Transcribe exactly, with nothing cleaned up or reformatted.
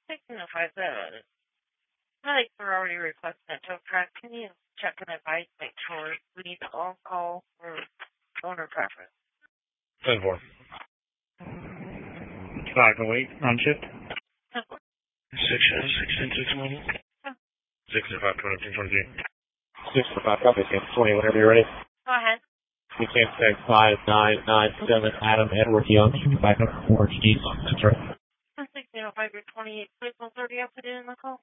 sixteen oh five, uh, I think we're already requesting a tow truck. Can you check an advice, make sure we need the on-call or owner preference? ten four. five oh eight, on shift. six six two twenty. six five twenty-two twenty-three. six five, copy, twenty, whenever you're ready. Go ahead. You can't say five nine nine seven Adam Edward Young, back up four G. That's right. sixteen oh five, you're twenty-eight, twenty-four thirty, I'll put it in the call.